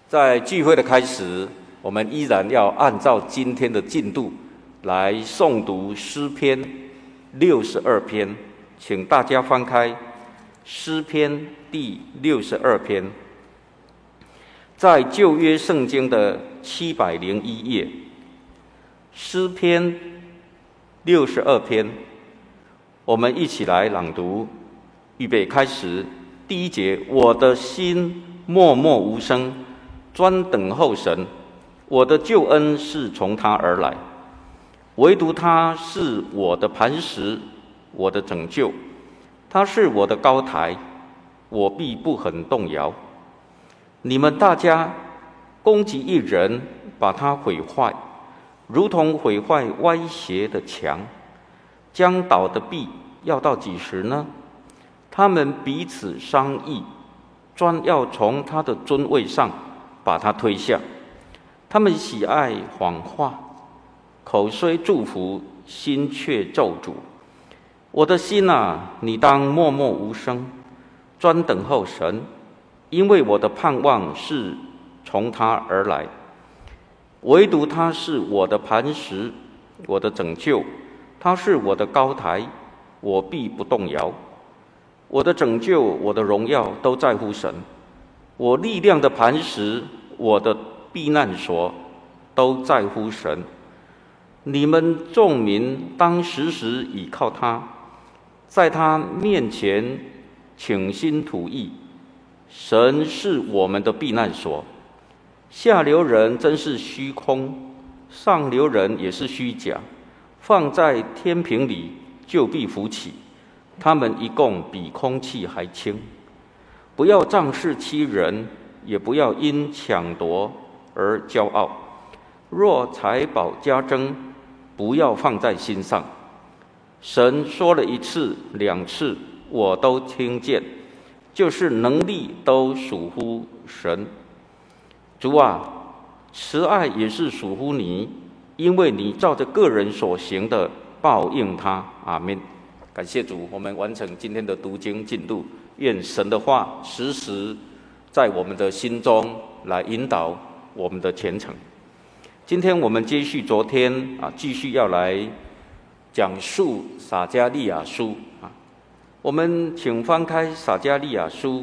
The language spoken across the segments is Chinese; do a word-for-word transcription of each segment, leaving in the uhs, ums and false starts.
在聚会的开始，我们依然要按照今天的进度来诵读诗篇六十二篇，请大家翻开诗篇第六十二篇，在旧约圣经的七百零一页，诗篇六十二篇，我们一起来朗读。预备开始，第一节：我的心默默无声，专等候神，我的救恩是从他而来，唯独他是我的磐石，我的拯救，他是我的高台，我必不很动摇。你们大家攻击一人，把他毁坏，如同毁坏歪斜的墙，将倒的壁要到几时呢？他们彼此商议，专要从他的尊位上把他推下。他们喜爱谎话，口虽祝福，心却咒诅。我的心啊，你当默默无声，专等候神，因为我的盼望是从他而来，唯独他是我的磐石，我的拯救，他是我的高台，我必不动摇。我的拯救，我的荣耀都在乎神，我力量的磐石，我的避难所都在乎神。你们众民当时时倚靠他，在他面前倾心吐意。神是我们的避难所，下流人真是虚空，上流人也是虚假，放在天平里就必浮起。他们一共比空气还轻。不要仗势欺人，也不要因抢夺而骄傲。若财宝加增，不要放在心上。神说了一次两次，我都听见，就是能力都属乎神。主啊，慈爱也是属乎你，因为你照着个人所行的报应他。阿们。感谢主，我们完成今天的读经进度。愿神的话时时在我们的心中来引导我们的前程。今天我们接续昨天啊，继续要来讲述撒迦利亚书啊。我们请翻开撒迦利亚书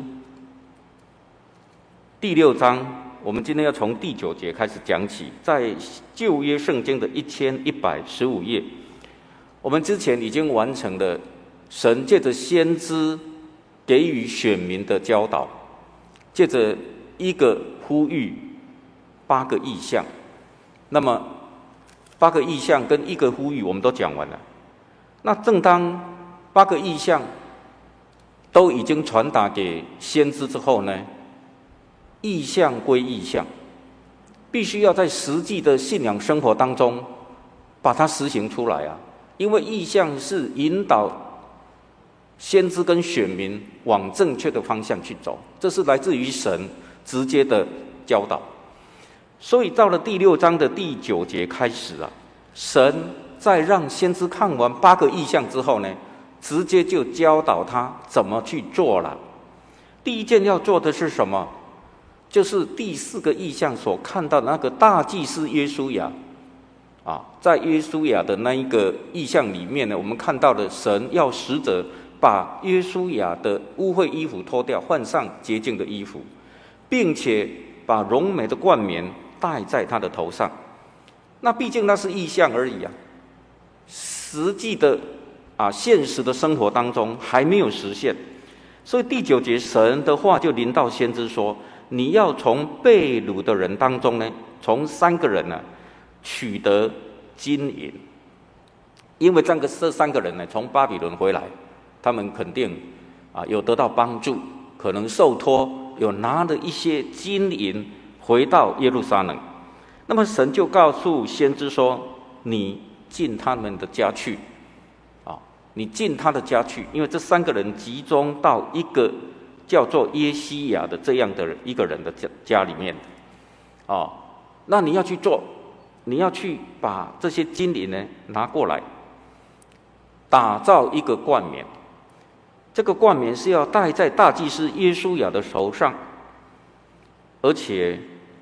第六章，我们今天要从第九节开始讲起，在旧约圣经的一千一百十五页。我们之前已经完成了神借着先知给予选民的教导，借着一个呼吁八个意象。那么八个意象跟一个呼吁我们都讲完了。那正当八个意象都已经传达给先知之后呢，意象归意象，必须要在实际的信仰生活当中把它实行出来啊。因为意象是引导先知跟选民往正确的方向去走，这是来自于神直接的教导。所以到了第六章的第九节开始啊，神在让先知看完八个意象之后呢，直接就教导他怎么去做了。第一件要做的是什么？就是第四个意象所看到的那个大祭司约书亚啊，在约书亚的那一个意象里面呢，我们看到了神要使者把约书亚的污秽衣服脱掉，换上洁净的衣服，并且把荣美的冠冕戴在他的头上。那毕竟那是意象而已啊，实际的啊现实的生活当中还没有实现。所以第九节神的话就临到先知说，你要从被掳的人当中呢，从三个人呢、啊取得金银。因为这个这三个人呢，从巴比伦回来，他们肯定啊有得到帮助，可能受托，有拿了一些金银回到耶路撒冷。那么神就告诉先知说，你进他们的家去啊，你进他的家去，因为这三个人集中到一个叫做耶西亚的这样的一个人的家家里面啊，那你要去做。你要去把这些金银呢拿过来，打造一个冠冕。这个冠冕是要戴在大祭司约书亚的头上，而且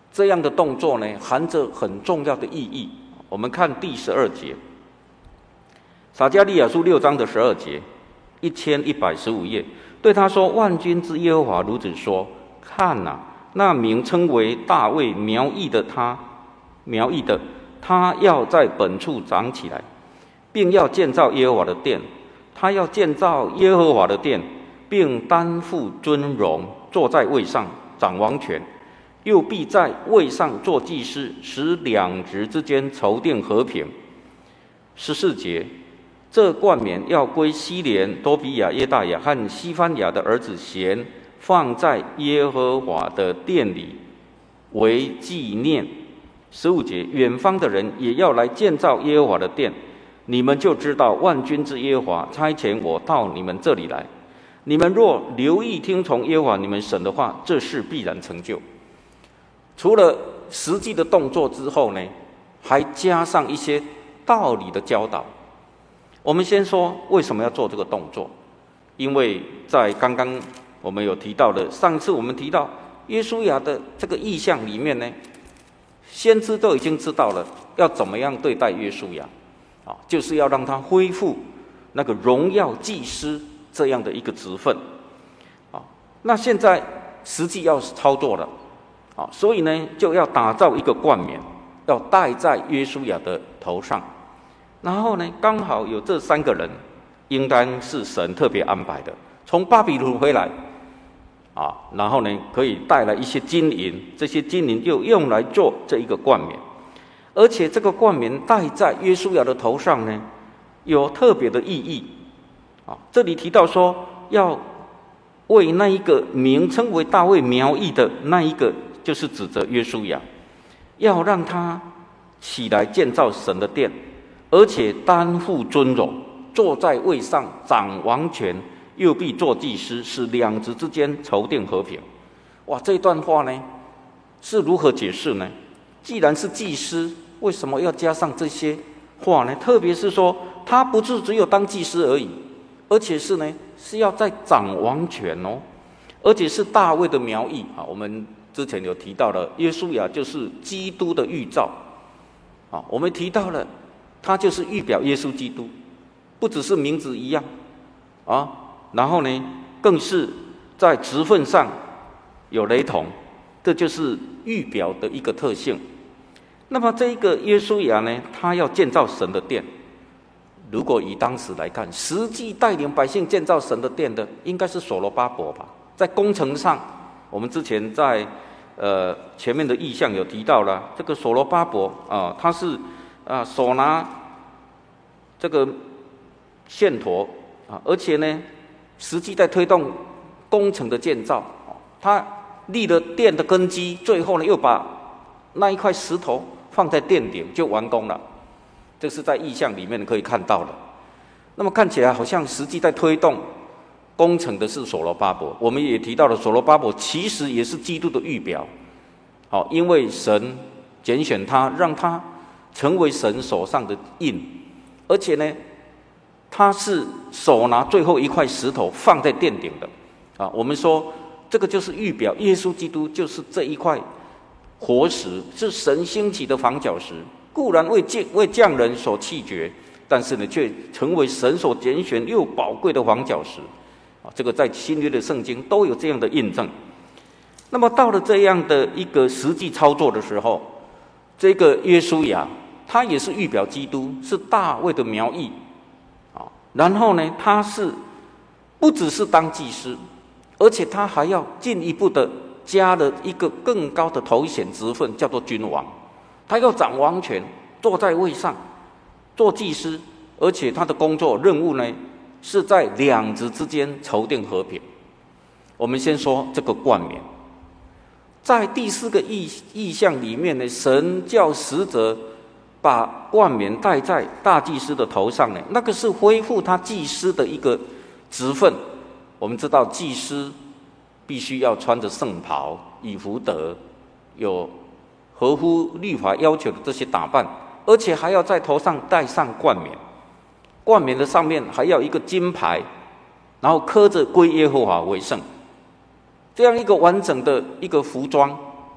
这样的动作呢，含着很重要的意义。我们看第十二节，撒迦利亚书六章的十二节，一千一百十五页，对他说：“万军之耶和华如此说：看哪、啊，那名称为大卫苗裔的他，苗裔的他要在本处长起来，并要建造耶和华的殿。他要建造耶和华的殿，并担负尊荣，坐在位上掌王权。又必在位上做祭司，使两职之间筹定和平。”十四节，这冠冕要归西连、多比亚、耶大雅和西番雅的儿子贤，放在耶和华的殿里为纪念。十五节，远方的人也要来建造耶和华的殿，你们就知道万军之耶和华差遣我到你们这里来。你们若留意听从耶和华你们神的话，这事必然成就。除了实际的动作之后呢，还加上一些道理的教导。我们先说为什么要做这个动作，因为在刚刚我们有提到的，上次我们提到约书亚的这个意象里面呢，先知都已经知道了要怎么样对待约书亚，啊，就是要让他恢复那个荣耀祭司这样的一个职分，啊，那现在实际要操作了。啊，所以呢，就要打造一个冠冕，要戴在约书亚的头上。然后呢，刚好有这三个人，应当是神特别安排的，从巴比伦回来，啊，然后呢，可以带来一些金银，这些金银就用来做这一个冠冕，而且这个冠冕戴在约书亚的头上呢，有特别的意义。啊，这里提到说，要为那一个名称为大卫苗裔的那一个。就是指着约书亚，要让他起来建造神的殿，而且担负尊荣，坐在位上掌王权，又必做祭司，使两职之间筹定和平。哇，这段话呢是如何解释呢？既然是祭司，为什么要加上这些话呢？特别是说，他不是只有当祭司而已，而且是呢是要在掌王权哦，而且是大卫的苗裔啊。我们之前有提到了，约书亚就是基督的预兆，啊，我们提到了，他就是预表耶稣基督，不只是名字一样，啊，然后呢，更是在职分上有雷同，这就是预表的一个特性。那么这一个约书亚呢，他要建造神的殿，如果以当时来看，实际带领百姓建造神的殿的，应该是所罗巴伯吧，在工程上。我们之前在呃前面的意象有提到了，这个所罗巴伯啊，他是啊手拿这个线砣啊，而且呢，实际在推动工程的建造。他立了殿的根基，最后呢又把那一块石头放在殿顶，就完工了。这是在意象里面可以看到的。那么看起来好像实际在推动工程的是所罗巴伯，我们也提到了所罗巴伯其实也是基督的预表，好，因为神拣选他，让他成为神手上的印，而且呢，他是手拿最后一块石头放在殿顶的，啊，我们说这个就是预表耶稣基督就是这一块活石，是神兴起的房角石，固然为匠为匠人所弃绝，但是呢，却成为神所拣选又宝贵的房角石。啊，这个在新约的圣经都有这样的印证。那么到了这样的一个实际操作的时候，这个约书亚他也是预表基督，是大卫的苗裔啊。然后呢，他是不只是当祭司，而且他还要进一步的加了一个更高的头衔职分，叫做君王。他要掌王权，坐在位上做祭司，而且他的工作任务呢，是在两职之间筹定和平。我们先说这个冠冕，在第四个意意象里面呢，神叫使者把冠冕戴在大祭司的头上呢，那个是恢复他祭司的一个职分。我们知道祭司必须要穿着圣袍、以弗得，有合乎律法要求的这些打扮，而且还要在头上戴上冠冕。冠冕的上面还要一个金牌，然后刻着归耶和华为圣，这样一个完整的一个服装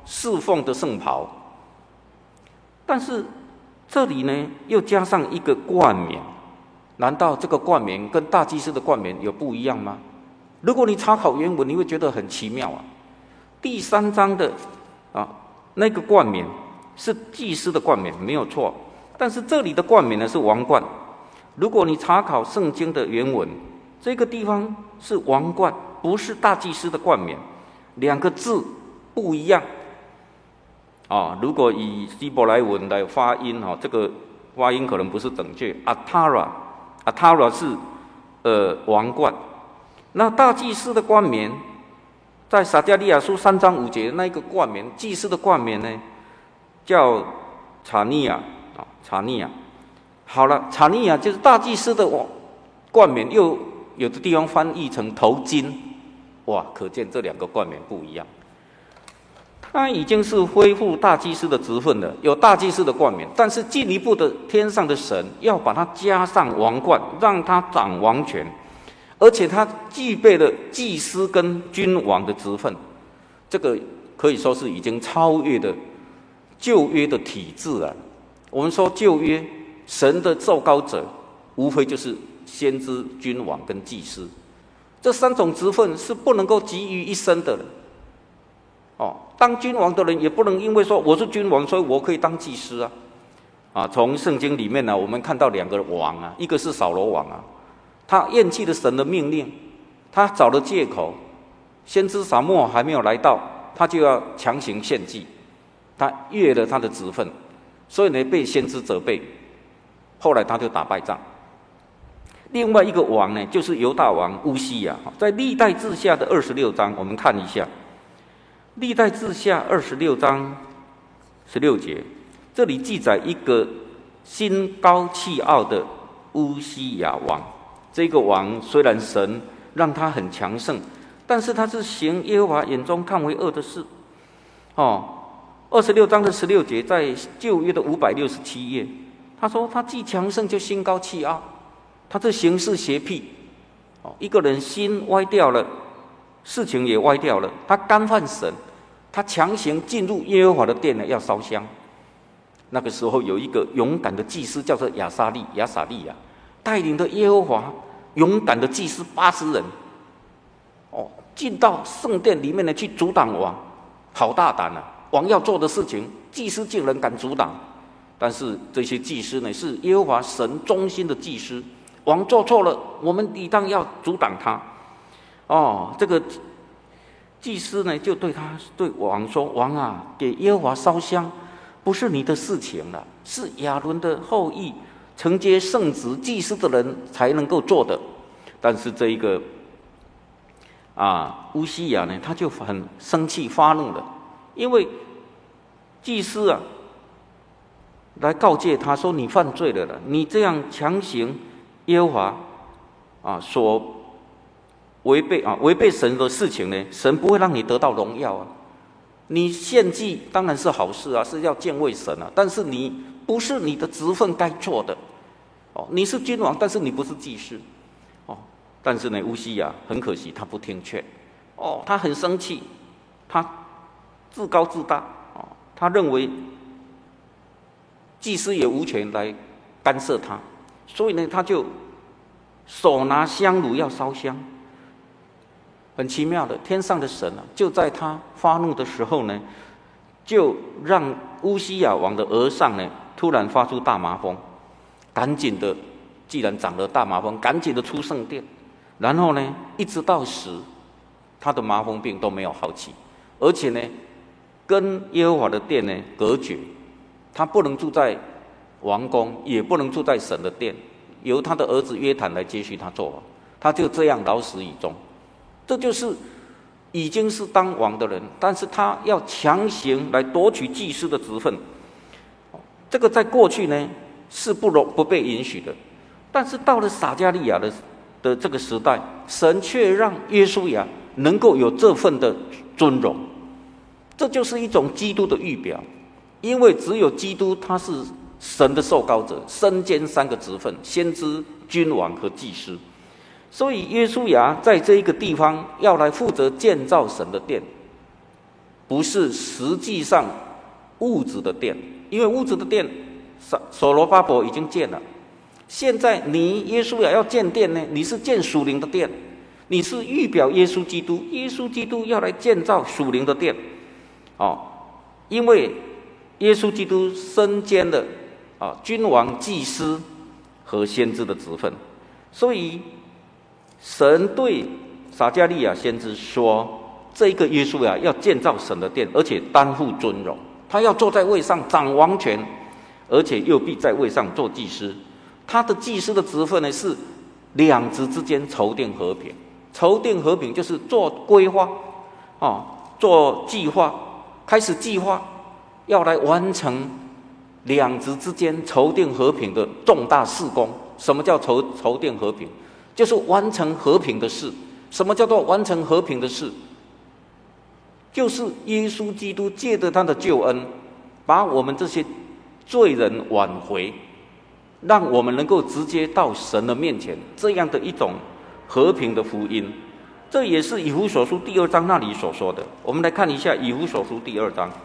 侍奉的圣袍。但是这里呢，又加上一个冠冕，难道这个冠冕跟大祭司的冠冕有不一样吗？如果你查考原文，你会觉得很奇妙啊。第三章的啊那个冠冕是祭司的冠冕，没有错。但是这里的冠冕呢是王冠。如果你查考圣经的原文，这个地方是王冠，不是大祭司的冠冕，两个字不一样。啊，如果以希伯来文来发音哈，这个发音可能不是准确。Atara，Atara 是呃王冠。那大祭司的冠冕，在撒迦利亚书三章五节那个冠冕，祭司的冠冕呢，叫查尼亚啊，查尼亚。好了，查尼亚就是大祭司的冠冕，又有的地方翻译成头巾。哇，可见这两个冠冕不一样。他已经是恢复大祭司的职分了，有大祭司的冠冕，但是进一步的天上的神要把他加上王冠，让他掌王权，而且他具备了祭司跟君王的职分，这个可以说是已经超越的旧约的体制了。我们说旧约神的受膏者，无非就是先知、君王跟祭司，这三种职分是不能够集于一身的了。哦，当君王的人也不能因为说我是君王，所以我可以当祭司啊！啊，从圣经里面呢，我们看到两个王啊，一个是扫罗王啊，他厌弃了神的命令，他找了借口，先知撒母耳还没有来到，他就要强行献祭，他越了他的职分，所以呢被先知责备，后来他就打败仗。另外一个王呢，就是犹大王乌西雅，在历代志下的二十六章，我们看一下。历代志下二十六章十六节，这里记载一个心高气傲的乌西雅王。这个王虽然神让他很强盛，但是他是行耶和华眼中看为恶的事。哦，二十六章的十六节，在旧约的五百六十七页，他说他既强盛就心高气傲，他这行事邪僻。哦，一个人心歪掉了，事情也歪掉了，他干犯神，他强行进入耶和华的殿呢，要烧香。那个时候有一个勇敢的祭司，叫做亚撒利亚撒利亚，带领的耶和华勇敢的祭司八十人，哦，进到圣殿里面呢去阻挡王，好大胆啊！王要做的事情，祭司竟然敢阻挡。但是这些祭司呢，是耶和华神忠心的祭司，王做错了，我们理当要阻挡他。哦，这个祭司呢，就对他对王说：“王啊，给耶和华烧香，不是你的事情了，是亚伦的后裔承接圣职祭司的人才能够做的。”但是这一个啊乌西雅呢，他就很生气发怒了，因为祭司啊来告诫他说：“你犯罪了了，你这样强行耶和华啊所。”违背啊，违背神的事情呢，神不会让你得到荣耀啊。你献祭当然是好事啊，是要敬畏神啊，但是你不是你的职分该做的。哦，你是君王，但是你不是祭司。哦，但是呢，乌西雅很可惜，他不听劝。哦，他很生气，他自高自大。哦，他认为祭司也无权来干涉他，所以呢，他就手拿香炉要烧香。很奇妙的，天上的神啊，就在他发怒的时候呢，就让乌西雅王的额上呢，突然发出大麻风，赶紧的，既然长了大麻风，赶紧的出圣殿，然后呢，一直到死，他的麻风病都没有好起，而且呢，跟耶和华的殿呢隔绝，他不能住在王宫，也不能住在神的殿，由他的儿子约坦来接续他做王，他就这样老死以终。这就是已经是当王的人，但是他要强行来夺取祭司的职分，这个在过去呢是不容不被允许的，但是到了撒迦利亚的的这个时代，神却让约书亚能够有这份的尊荣，这就是一种基督的预表，因为只有基督他是神的受膏者，身兼三个职分：先知、君王和祭司。所以约书亚在这一个地方要来负责建造神的殿， 不是实际上物质的殿，因为物质的殿所罗巴伯已经建了。现在你耶稣要建殿呢，你是建属灵的殿，你是预表耶稣基督，耶稣基督要来建造属灵的殿，哦，因为耶稣基督身兼了啊君王、祭司和先知的职分，所以神对撒迦利亚先知说，这一个耶稣啊，要建造神的殿，而且担负尊荣，他要坐在位上掌王权，而且又必在位上做祭司。他的祭司的职分呢，是两职之间筹定和平。筹定和平就是做规划，哦，做计划，开始计划，要来完成两职之间筹定和平的重大事工。什么叫筹筹定和平？就是完成和平的事。什么叫做完成和平的事？就是耶稣基督借着他的救恩，把我们这些罪人挽回，让我们能够直接到神的面前，这样的一种和平的福音。这也是以弗所书第二章那里所说的。我们来看一下以弗所书第二章。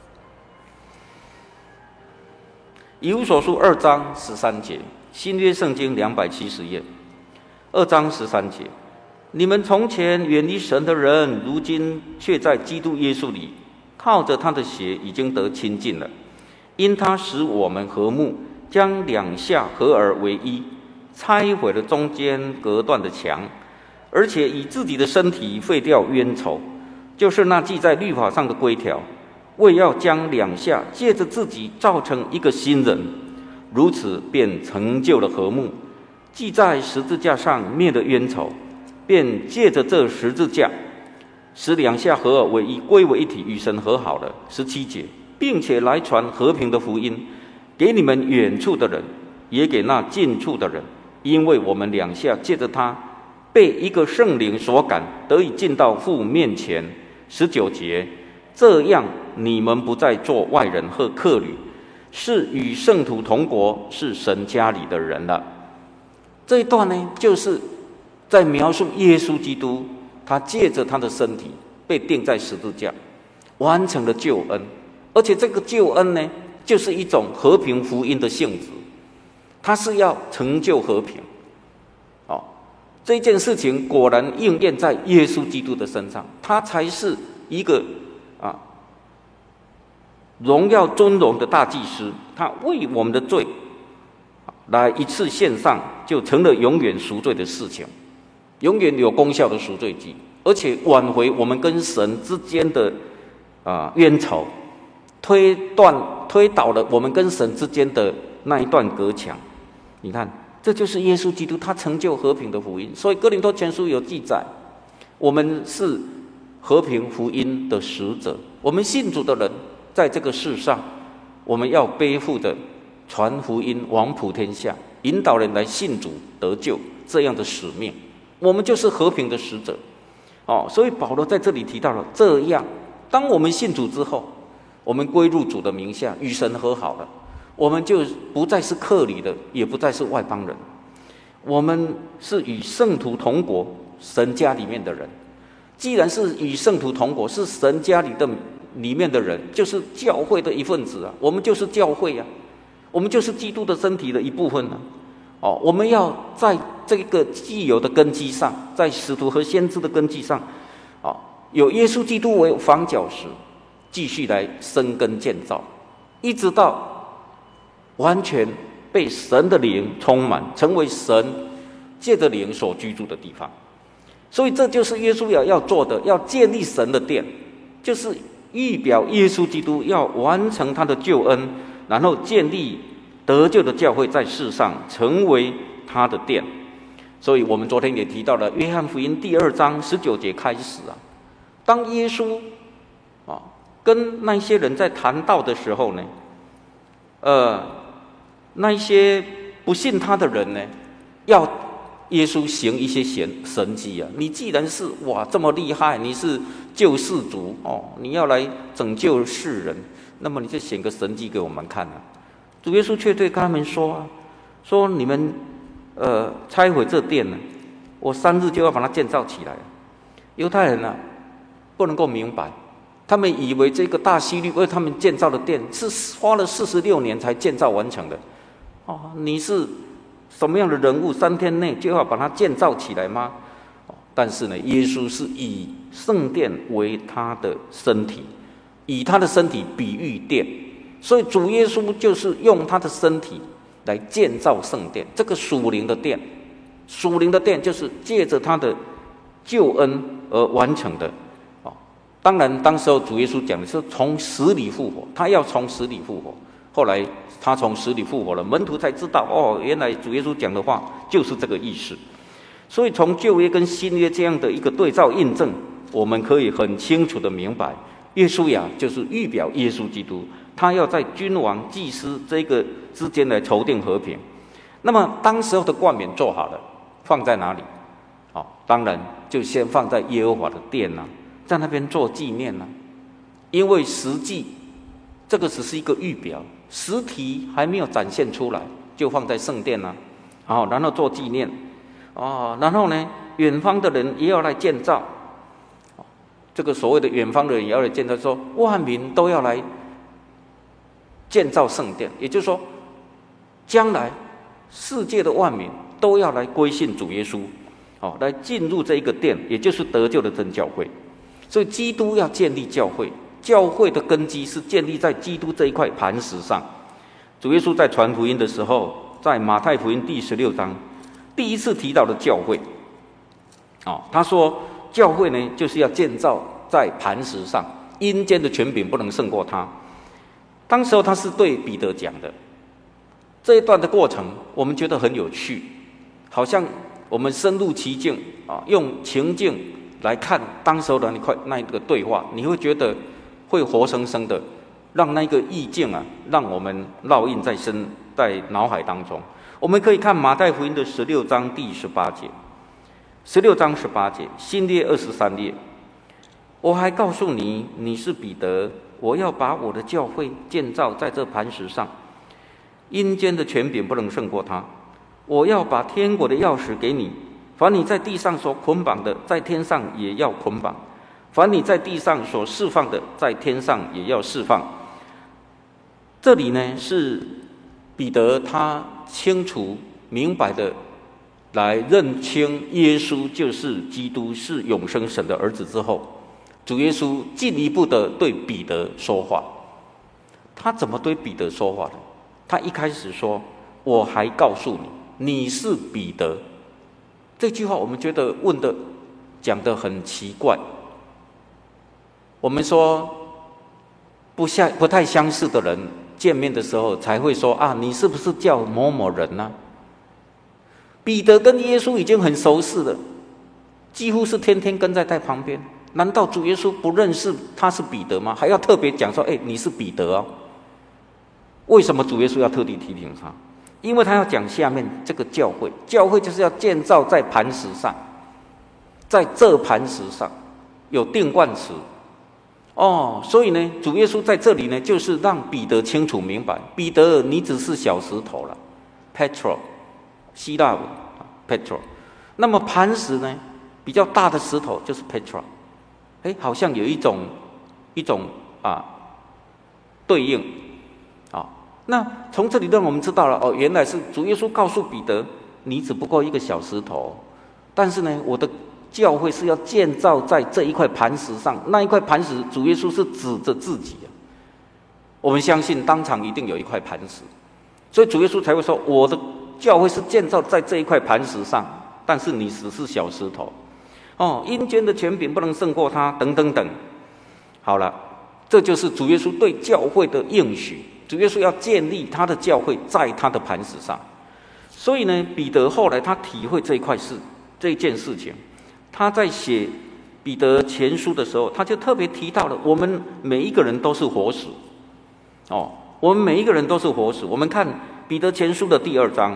以弗所书二章十三节，新约圣经两百七十页，二章十三节。你们从前远离神的人，如今却在基督耶稣里，靠着他的血已经得亲近了。因他使我们和睦，将两下合而为一，拆毁了中间隔断的墙，而且以自己的身体废掉冤仇，就是那记在律法上的规条，为要将两下借着自己造成一个新人，如此便成就了和睦。记在十字架上灭了冤仇，便借着这十字架，使两下合而为一，归为一体，与神和好了。十七节，并且来传和平的福音，给你们远处的人，也给那近处的人，因为我们两下借着他，被一个圣灵所感，得以进到父面前。十九节，这样你们不再做外人和客旅，是与圣徒同国，是神家里的人了。这一段呢，就是在描述耶稣基督，他借着他的身体被钉在十字架，完成了救恩。而且这个救恩呢，就是一种和平福音的性质，它是要成就和平。哦，这件事情果然应验在耶稣基督的身上，他才是一个啊荣耀尊荣的大祭司，他为我们的罪来一次献上，就成了永远赎罪的事情，永远有功效的赎罪祭，而且挽回我们跟神之间的啊冤仇，推断推倒了我们跟神之间的那一段隔墙。你看，这就是耶稣基督他成就和平的福音。所以哥林多前书有记载，我们是和平福音的使者，我们信主的人在这个世上，我们要背负着传福音、往普天下，引导人来信主得救这样的使命，我们就是和平的使者。哦，所以保罗在这里提到了，这样当我们信主之后，我们归入主的名下，与神和好了，我们就不再是客旅的，也不再是外邦人，我们是与圣徒同国，神家里面的人。既然是与圣徒同国，是神家里的里面的人，就是教会的一份子啊，我们就是教会啊，我们就是基督的身体的一部分啊。哦，我们要在这个既有的根基上，在使徒和先知的根基上，哦，有耶稣基督为房角石，继续来生根建造，一直到完全被神的灵充满，成为神借着灵所居住的地方。所以这就是耶稣要要做的，要建立神的殿，就是预表耶稣基督要完成他的救恩，然后建立得救的教会在世上成为他的殿。所以我们昨天也提到了约翰福音第二章十九节开始啊，当耶稣啊跟那些人在谈道的时候呢，呃，那些不信他的人呢，要耶稣行一些神神迹啊！你既然是哇这么厉害，你是救世主哦，你要来拯救世人，那么你就显个神迹给我们看啊！主耶稣却对他们说啊，说你们呃拆毁这殿呢，我三日就要把它建造起来。犹太人啊不能够明白， 他们以为这个大希律为他们建造的殿是花了四十六年才建造完成的。哦，你是什么样的人物？三天内就要把它建造起来吗？但是呢，耶稣是以圣殿为他的身体，以他的身体比喻殿，所以主耶稣就是用他的身体来建造圣殿，这个属灵的殿，属灵的殿就是借着他的救恩而完成的。哦，当然，当时候主耶稣讲的是从死里复活，他要从死里复活。后来他从死里复活了，门徒才知道，哦，原来主耶稣讲的话就是这个意思。所以从旧约跟新约这样的一个对照印证，我们可以很清楚的明白，约书亚就是预表耶稣基督，他要在君王、祭司这个之间来筹定和平。那么当时候的冠冕做好了，放在哪里？哦，当然就先放在耶和华的殿啊，在那边做纪念啊。因为实际这个只是一个预表，实体还没有展现出来，就放在圣殿啊，好，然后做纪念。哦，然后呢，远方的人也要来建造。这个所谓的远方的人也要来建造，说万民都要来建造圣殿，也就是说，将来世界的万民都要来归信主耶稣，哦，来进入这一个殿，也就是得救的真教会。所以基督要建立教会，教会的根基是建立在基督这一块磐石上。主耶稣在传福音的时候，在马太福音第十六章。第一次提到的教会，哦，他说教会呢就是要建造在磐石上，阴间的权柄不能胜过他。当时候他是对彼得讲的。这一段的过程，我们觉得很有趣，好像我们深入其境啊，用情境来看当时候的那块那一个对话，你会觉得会活生生的让那个意境啊，让我们烙印在身在脑海当中。我们可以看马太福音的十六章第十八节，十六章十八节，新约二十三页。我还告诉你，你是彼得，我要把我的教会建造在这磐石上，阴间的权柄不能胜过他。我要把天国的钥匙给你，凡你在地上所捆绑的，在天上也要捆绑；凡你在地上所释放的，在天上也要释放。这里呢是彼得他清楚明白的来认清耶稣就是基督，是永生神的儿子之后，主耶稣进一步的对彼得说话。他怎么对彼得说话的？他一开始说，我还告诉你，你是彼得。这句话我们觉得问的讲得很奇怪。我们说不相不太相似的人见面的时候才会说啊，你是不是叫某某人呢、啊？彼得跟耶稣已经很熟识了，几乎是天天跟在他旁边。难道主耶稣不认识他是彼得吗？还要特别讲说，哎，你是彼得哦。为什么主耶稣要特地提醒他？因为他要讲下面这个教会，教会就是要建造在磐石上，在这磐石上有定冠词。哦，所以呢，主耶稣在这里呢，就是让彼得清楚明白，彼得，你只是小石头了 ，Petro， 希腊文 Petro。那么磐石呢，比较大的石头就是 Petra。哎，好像有一种一种啊对应啊。那从这里让我们知道了，哦，原来是主耶稣告诉彼得，你只不过一个小石头，但是呢，我的教会是要建造在这一块磐石上。那一块磐石，主耶稣是指着自己啊。我们相信当场一定有一块磐石，所以主耶稣才会说，我的教会是建造在这一块磐石上，但是你只是小石头。哦，阴间的权柄不能胜过他，等等等。好了，这就是主耶稣对教会的应许。主耶稣要建立他的教会在他的磐石上。所以呢，彼得后来他体会这一块事，这一件事情。他在写彼得前书的时候，他就特别提到了，我们每一个人都是活石。哦，我们每一个人都是活石。我们看彼得前书的第二章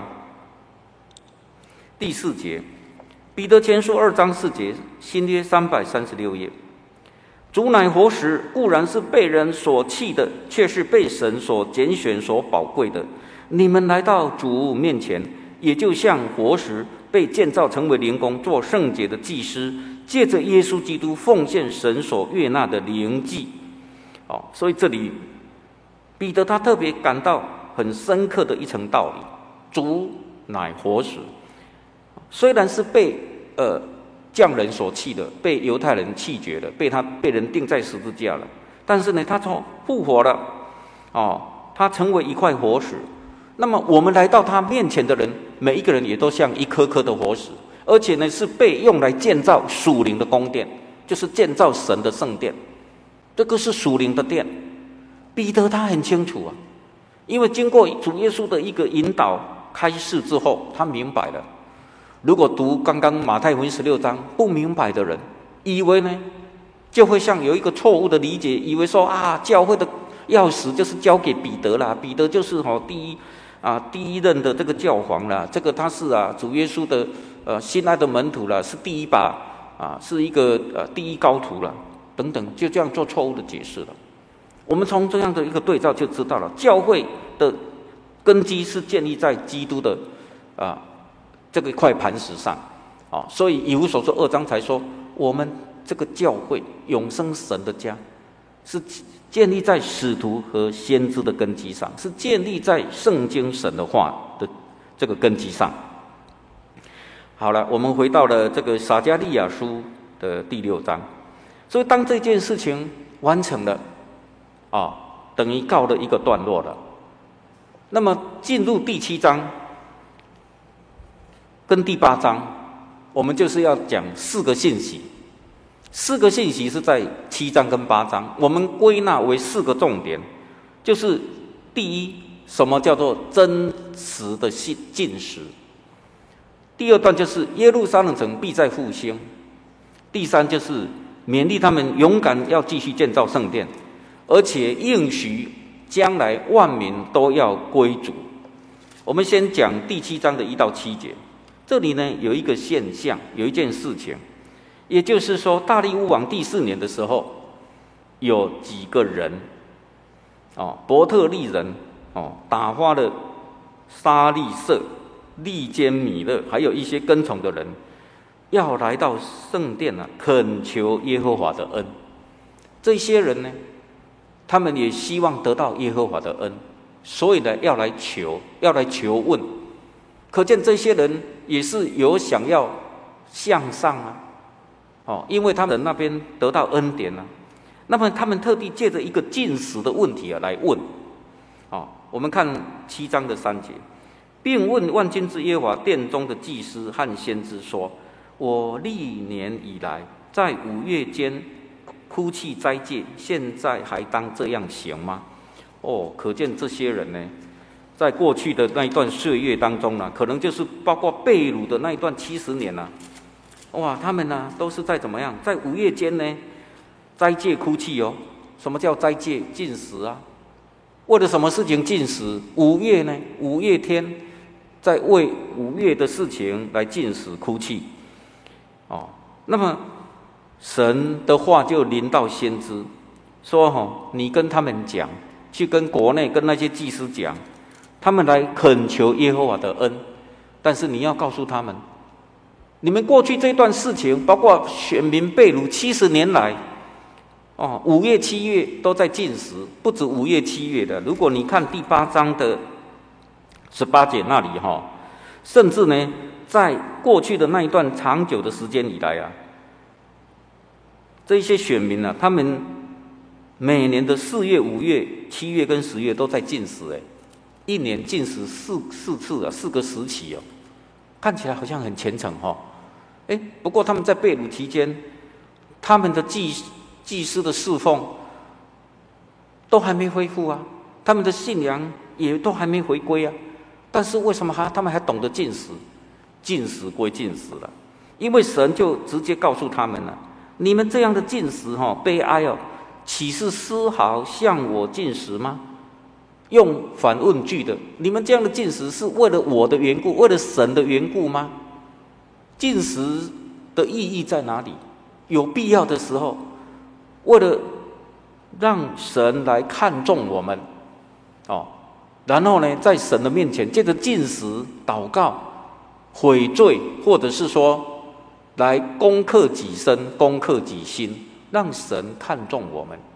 第四节。彼得前书二章四节，新约三百三十六页。主乃活石，固然是被人所弃的，却是被神所拣选、所宝贵的。你们来到主面前，也就像活石，被建造成为灵宫，做圣洁的祭司，借着耶稣基督奉献神所悦纳的灵祭。 哦，所以这里彼得他特别感到很深刻的一层道理：主乃活石。虽然是被呃匠人所弃的，被犹太人弃绝了，被他被人钉在十字架了，但是呢，他从复活了，哦，他成为一块活石。那么我们来到他面前的人，每一个人也都像一颗颗的活石，而且呢，是被用来建造属灵的宫殿，就是建造神的圣殿。这个是属灵的殿。彼得他很清楚啊，因为经过主耶稣的一个引导开示之后，他明白了。如果读刚刚马太福音十六章，不明白的人，以为呢，就会像有一个错误的理解，以为说啊，教会的钥匙就是交给彼得啦，彼得就是哦第一啊第一任的这个教皇啦，这个他是啊主耶稣的呃心爱的门徒啦，是第一把啊是一个呃第一高徒啦，等等，就这样做错误的解释了。我们从这样的一个对照就知道了，教会的根基是建立在基督的啊。这个块磐石上，啊，所以以弗所书二章才说，我们这个教会永生神的家，是建立在使徒和先知的根基上，是建立在圣经神的话的这个根基上。好了，我们回到了这个撒迦利亚书的第六章，所以当这件事情完成了，啊，等于告了一个段落了。那么进入第七章。跟第八章，我们就是要讲四个信息，四个信息是在七章跟八章，我们归纳为四个重点，就是第一，什么叫做真实的禁食；第二段就是耶路撒冷城必再复兴；第三就是勉励他们勇敢要继续建造圣殿，而且应许将来万民都要归主。我们先讲第七章的一到七节。这里呢有一个现象，有一件事情，也就是说，大利乌王第四年的时候，有几个人，哦，伯特利人，哦，打发了沙利色、利坚米勒，还有一些跟从的人，要来到圣殿啊，恳求耶和华的恩。这些人呢，他们也希望得到耶和华的恩，所以呢，要来求，要来求问。可见这些人也是有想要向上啊，哦，因为他们那边得到恩典啊，那么他们特地借着一个禁食的问题啊来问，哦，我们看七章的三节，并问万军之耶和华殿中的祭司和先知说：“我历年以来在五月间哭泣斋戒，现在还当这样行吗？”哦，可见这些人呢，在过去的那一段岁月当中呢，可能就是包括被掳的那一段七十年呢，哇，他们呢都是在怎么样，在五月间呢斋戒哭泣哦。什么叫斋戒？禁食啊。为了什么事情禁食？五月呢？五月天，在为五月的事情来禁食哭泣。哦，那么神的话就临到先知，说哦，你跟他们讲，去跟国内跟那些祭司讲。他们来恳求耶和华的恩，但是你要告诉他们，你们过去这段事情，包括选民被掳七十年来，哦，五月、七月都在禁食，不止五月、七月的。如果你看第八章的十八节那里哈、哦，甚至呢，在过去的那一段长久的时间以来啊，这些选民啊，他们每年的四月、五月、七月跟十月都在禁食，哎。一年禁食四四次啊，四个时期哦，看起来好像很虔诚哈、哦，哎，不过他们在被掳期间，他们的祭祭司的侍奉都还没恢复啊，他们的信仰也都还没回归啊，但是为什么还他们还懂得禁食？禁食归禁食了，因为神就直接告诉他们了：你们这样的禁食哈、哦，悲哀哦，岂是丝毫向我禁食吗？用反问句的，你们这样的禁食是为了我的缘故，为了神的缘故吗？禁食的意义在哪里？有必要的时候，为了让神来看重我们，哦，然后呢，在神的面前借着禁食、祷告、悔罪，或者是说来攻克己身、攻克己心，让神看重我们。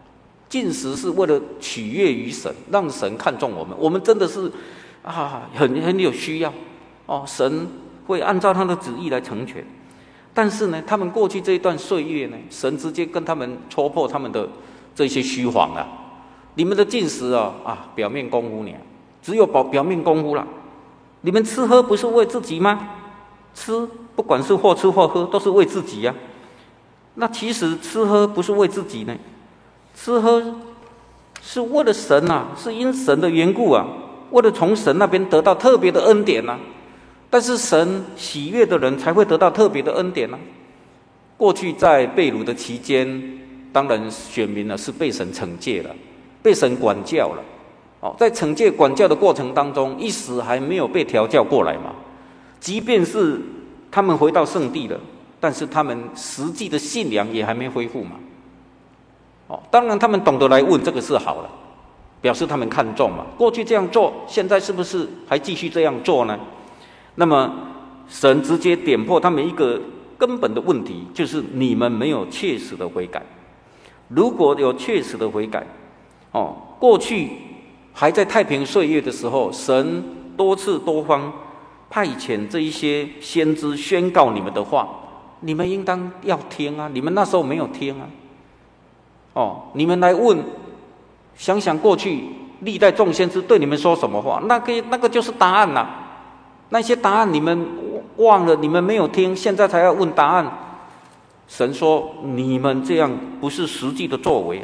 进食是为了取悦于神，让神看重我们。我们真的是啊，很很有需要哦，神会按照他的旨意来成全。但是呢，他们过去这一段岁月呢，神直接跟他们戳破他们的这些虚谎啊！你们的进食啊啊，表面功夫呢，只有表表面功夫了。你们吃喝不是为自己吗？吃不管是或吃或喝，都是为自己呀、啊。那其实吃喝不是为自己呢，吃喝是为了神啊，是因神的缘故啊，为了从神那边得到特别的恩典啊。但是神喜悦的人才会得到特别的恩典啊。过去在被掳的期间，当然选民呢是被神惩戒了，被神管教了。哦，在惩戒管教的过程当中，一时还没有被调教过来嘛。即便是他们回到圣地了，但是他们实际的信仰也还没恢复嘛。哦，当然他们懂得来问这个是好了，表示他们看重嘛。过去这样做，现在是不是还继续这样做呢？那么神直接点破他们一个根本的问题，就是你们没有切实的悔改。如果有切实的悔改，哦，过去还在太平岁月的时候，神多次多方派遣这一些先知宣告你们的话，你们应当要听啊！你们那时候没有听啊。哦，你们来问，想想过去历代众先知对你们说什么话，那个那个就是答案啦、啊。那些答案你们忘了，你们没有听，现在才要问答案。神说你们这样不是实际的作为啊。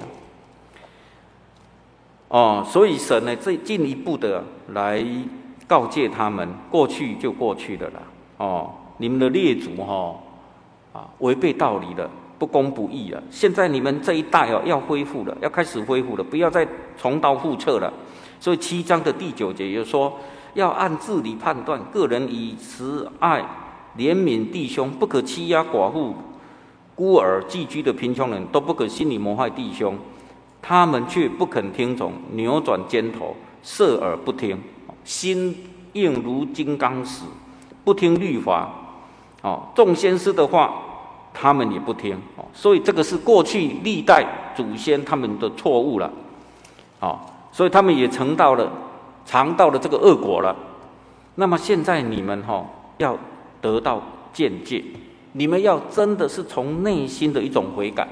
哦，所以神呢，最进一步的来告诫他们，过去就过去了啦。哦，你们的列祖哈、哦、啊，违背道理了，不公不义了。现在你们这一代哦，要恢复了，要开始恢复了，不要再重蹈覆辙了。所以七章的第九节也说，要按治理判断，个人以慈爱怜悯弟兄，不可欺压寡妇、孤儿、寄居的贫穷人，都不可心里谋害弟兄。他们却不肯听从，扭转肩头，侧耳不听，心硬如金刚石，不听律法。哦，众先知的话，他们也不听。哦，所以这个是过去历代祖先他们的错误了。哦，所以他们也尝到了尝到了这个恶果了。那么现在你们哈、哦、要得到见解，你们要真的是从内心的一种悔改。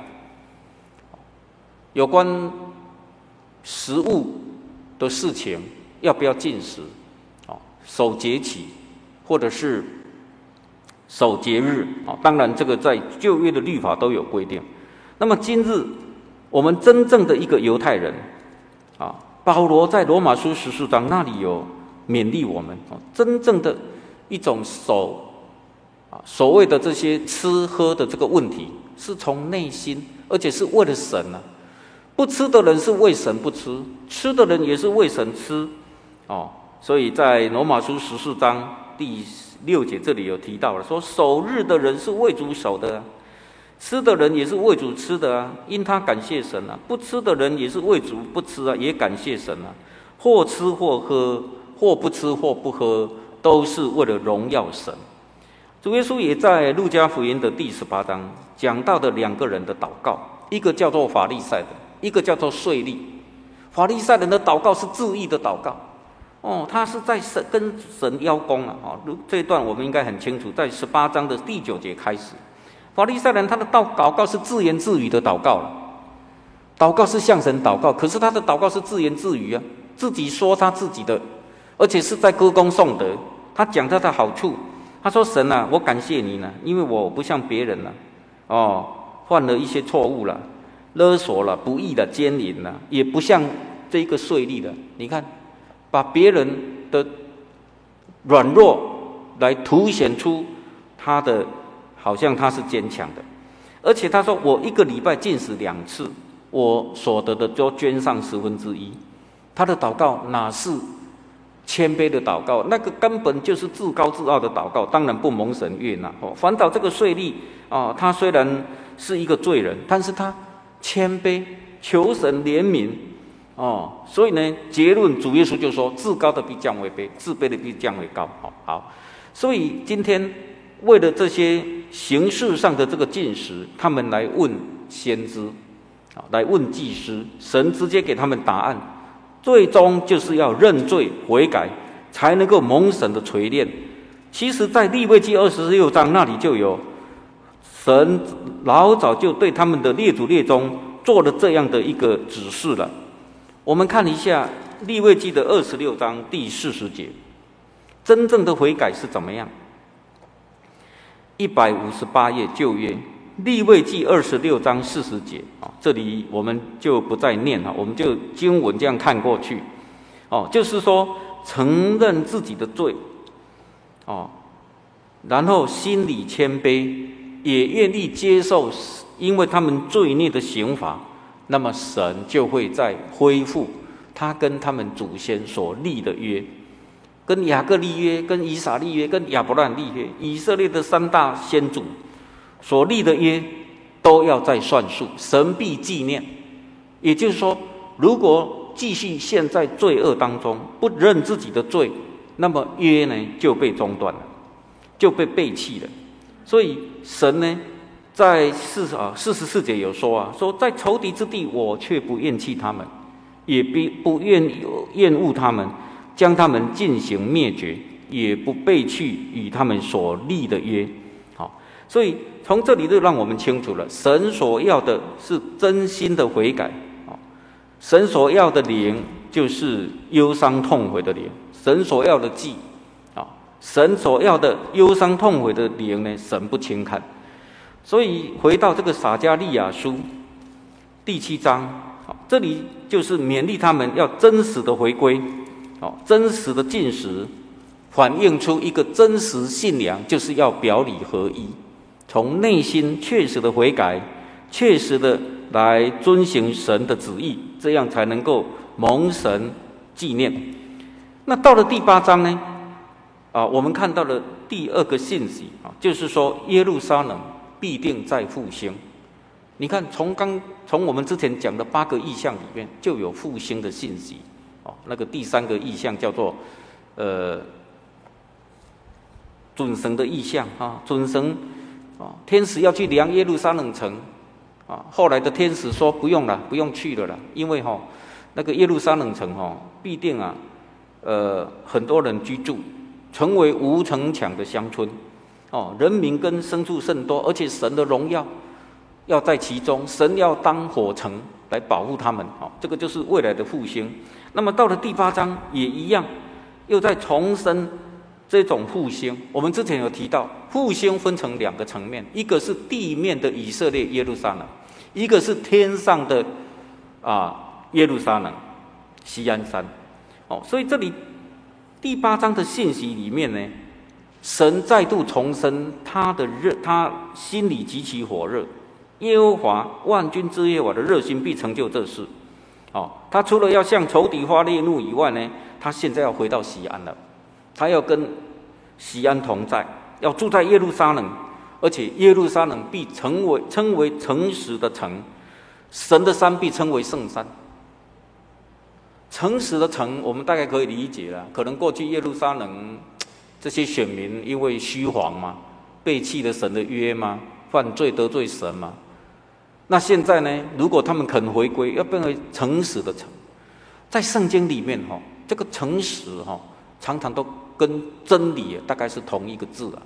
有关食物的事情，要不要禁食？哦，守节期，或者是守节日。哦，当然这个在旧约的律法都有规定。那么今日我们真正的一个犹太人，啊，保罗在罗马书十四章那里有勉励我们，哦，真正的一种守啊所谓的这些吃喝的这个问题，是从内心，而且是为了神啊。不吃的人是为神不吃，吃的人也是为神吃。哦，所以在罗马书十四章第六节这里有提到了，说守日的人是为主守的啊，吃的人也是为主吃的啊，因他感谢神啊；不吃的人也是为主不吃啊，也感谢神啊。或吃或喝，或不吃或不喝，都是为了荣耀神。主耶稣也在路加福音的第十八章讲到的两个人的祷告，一个叫做法利赛的，一个叫做税吏。法利赛人的祷告是自义的祷告，哦，他是在神跟神邀功了。哦，这一段我们应该很清楚，在十八章的第九节开始，法利赛人他的祷告是自言自语的祷告了，祷告是向神祷告，可是他的祷告是自言自语啊，自己说他自己的，而且是在歌功颂德，他讲他的好处。他说：“神啊，我感谢你呢，因为我不像别人了，哦，犯了一些错误了，勒索了、不义的、奸淫了，也不像这个税吏的。你看，把别人的软弱来凸显出他的，好像他是坚强的。而且他说，我一个礼拜禁食两次，我所得的就捐上十分之一。他的祷告哪是谦卑的祷告，那个根本就是自高自傲的祷告，当然不蒙神悦纳。哦，反倒这个税吏啊，他虽然是一个罪人，但是他谦卑，求神怜悯。哦，所以呢，结论主耶稣就说：至高的必降为卑，自卑的必降为高。好，好，所以今天为了这些形式上的这个禁食，他们来问先知， 啊，来问祭司，神直接给他们答案，最终就是要认罪悔改，才能够蒙神的锤炼。其实，在利未记二十六章那里就有，神老早就对他们的列祖列宗做了这样的一个指示了。我们看一下利未记的二十六章第四十节，真正的悔改是怎么样？一百五十八页旧约。利未记二十六章四十节，这里我们就不再念了，我们就经文这样看过去。哦，就是说承认自己的罪，哦，然后心里谦卑，也愿意接受，因为他们罪孽的刑罚，那么神就会再恢复他跟他们祖先所立的约，跟雅各立约，跟以撒立约，跟亚伯兰立约，以色列的三大先祖所立的约都要再算数，神必纪念。也就是说，如果继续陷在罪恶当中，不认自己的罪，那么约呢就被中断了，就被背弃了。所以神呢，在四啊四十四节有说啊，说在仇敌之地，我却不厌弃他们，也不不愿厌恶他们，将他们进行灭绝，也不背弃与他们所立的约。好，所以从这里就让我们清楚了，神所要的是真心的悔改，神所要的灵就是忧伤痛悔的灵，神所要的祭，神所要的忧伤痛悔的灵呢，神不轻看。所以回到这个撒迦利亚书第七章，这里就是勉励他们要真实的回归，真实的进食，反映出一个真实信仰，就是要表里合一，从内心确实的悔改，确实的来遵行神的旨意，这样才能够蒙神纪念。那到了第八章呢，啊，我们看到了第二个信息啊，就是说耶路撒冷必定再复兴。你看，从刚从我们之前讲的八个意象里面，就有复兴的信息。哦，那个第三个意象叫做呃准绳的意象啊，准绳啊，天使要去量耶路撒冷城啊，后来的天使说不用了，不用去了啦，因为哈、哦、那个耶路撒冷城哈、哦、必定啊呃很多人居住，成为无城墙的乡村哦，人民跟牲畜甚多，而且神的荣耀要在其中，神要当火城来保护他们。哦，这个就是未来的复兴。那么到了第八章也一样，又在重申这种复兴。我们之前有提到，复兴分成两个层面，一个是地面的以色列耶路撒冷，一个是天上的啊耶路撒冷锡安山。哦，所以这里第八章的信息里面呢，神再度重申他的热，他心里极其火热。耶和华万军之耶和华的热心必成就这事。哦，他除了要向仇敌发烈怒以外呢，他现在要回到锡安了，他要跟锡安同在，要住在耶路撒冷，而且耶路撒冷必成为称为诚实的城，神的山必称为圣山。诚实的城，我们大概可以理解了。可能过去耶路撒冷这些选民因为虚谎嘛，背弃了神的约嘛，犯罪得罪神嘛。那现在呢，如果他们肯回归，要变为诚实的城。在圣经里面哈，这个诚实哈，常常都跟真理大概是同一个字啊。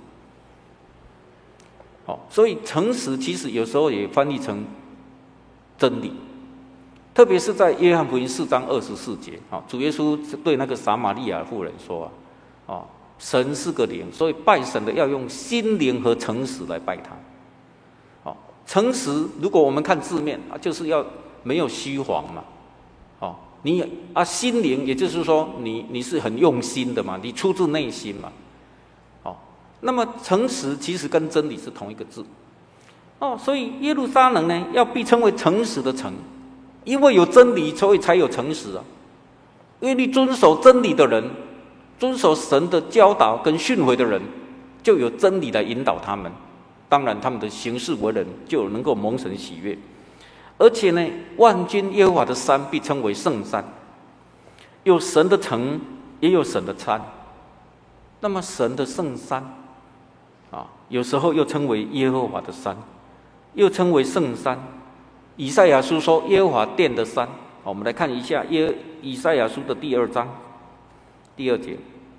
好，所以诚实其实有时候也翻译成真理。特别是在约翰福音四章二十四节，主耶稣对那个撒玛利亚妇人说啊，神是个灵，所以拜神的要用心灵和诚实来拜他。诚实，如果我们看字面啊，就是要没有虚谎嘛。哦，你啊，心灵，也就是说你你是很用心的嘛，你出自内心嘛。哦，那么诚实其实跟真理是同一个字。哦，所以耶路撒冷呢，要被称为诚实的城，因为有真理，所以才有诚实啊。因为你遵守真理的人，遵守神的教导跟训诲的人，就有真理来引导他们。当然，他们的行事为人就能够蒙神喜悦，而且呢，万军耶和华的山必称为圣山，有神的城，也有神的山。那么，神的圣山啊，有时候又称为耶和华的山，又称为圣山以赛亚书说耶和华殿的山。我们来看一下耶以赛亚书的第二章第二节，